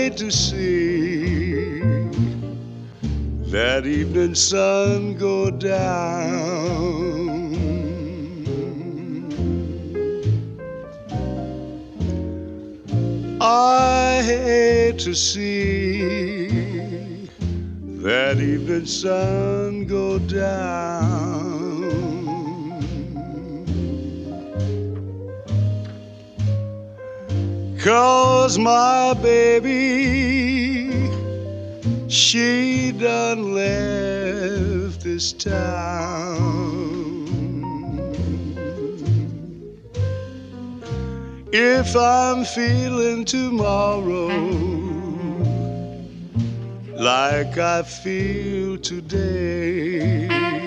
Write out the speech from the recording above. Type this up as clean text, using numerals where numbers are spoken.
hate to see that evening sun go down. I hate to see that evening sun go down. 'Cause my baby, she done left this town. If I'm feeling tomorrow like I feel today,